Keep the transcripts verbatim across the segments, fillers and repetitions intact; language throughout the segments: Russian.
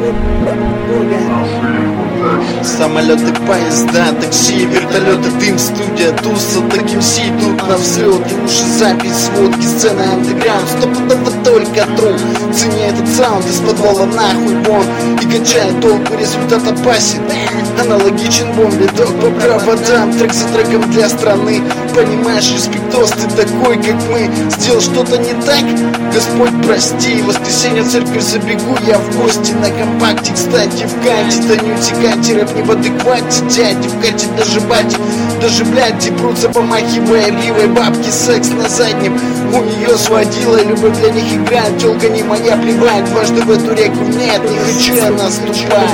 Самолеты, поезда, такси, вертолеты, дым, студия, туса, таким си идут на взлет. И уши, запись, сводки, сцена, андеграунд. Стопудово только трум. Цени этот саунд из подвала нахуй вон. И качает толку, результат опасен. Аналогичен бомбе, док по проводам. Трек за треком для страны. Понимаешь, респектос, ты такой, как мы. Сделал что-то не так? Господь, прости. В воскресенье в церковь забегу я в гости. На компакте, кстати, в канте. Да не утекайте, рэп не в адеквате. Дяди в кате, даже бати. Даже блядь, прутся, помахивая ливой. Бабки, секс на заднем. У нее сводила, любовь для них играет. Тёлка не моя, плевать. Дважды в эту реку нет, не хочу я наступать.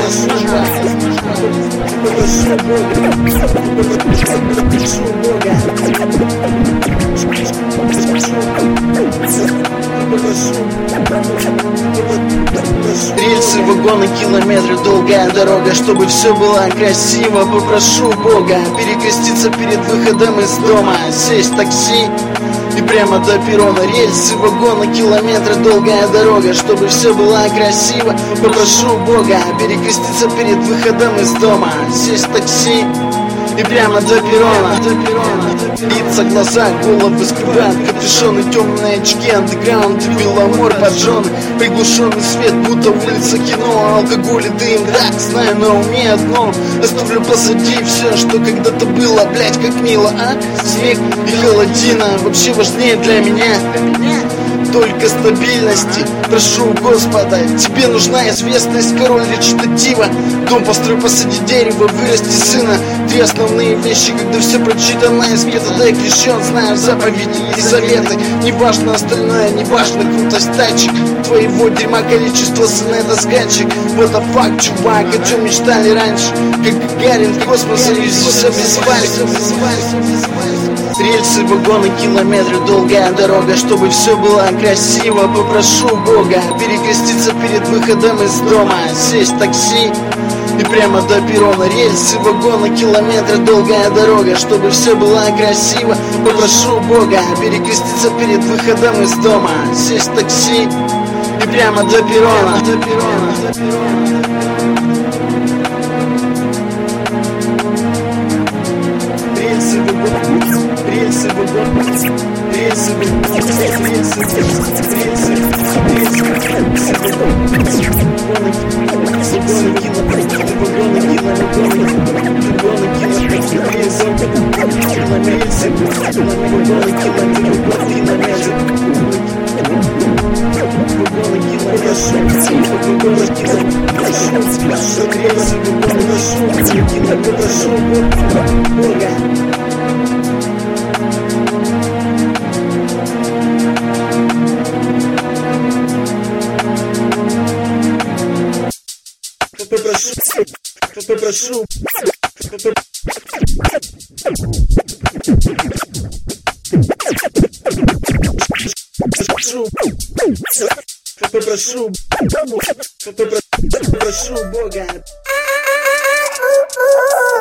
Рельсы, вагоны, километры, долгая дорога. Чтобы все было красиво, попрошу Бога перекреститься перед выходом из дома. Сесть в такси и прямо до перрона. Рельсы, вагоны, километры, долгая дорога. Чтобы все было красиво, попрошу Бога перекреститься перед выходом из дома. Сесть в такси и прямо до перрона, до перрона. Лица, глаза, головы скрывают капюшоны, темные очки, андеграунд и беломор поджженный. Приглушенный свет, будто улица кино. Алкоголь и дым, да, знаю, на уме одно. Оставлю позади все, что когда-то было, блять, как мило, а? Снег и холодина вообще важнее для меня. Только стабильности, прошу Господа. Тебе нужна известность, король речитатива. Дом построй, посади дерево, вырасти сына. Три основные вещи, когда все прочитано из метода и крещен. Знаю заповеди и заветы. Не важно остальное, не важно крутость тачек. Твоего дерьма количество, сына, это скачек. Вот а факт, чувак, о чем мечтали раньше. Как Гагарин в космос, и все без Рельсы, вагоны, километры, долгая дорога. Чтобы все было красиво, попрошу Бога перекреститься перед выходом из дома. Сесть в такси и прямо до перрона. Рельсы, вагоны, километры, долгая дорога. Чтобы все было красиво, попрошу Бога перекреститься перед выходом из дома. Сесть в такси и прямо до перрона, до перрона, до перрона. Рельсы, вагоны, рельсы, вагоны, рельсы, вагоны, рельсы, рельсы, рельсы, попрошу, попрошу, попрошу Бога.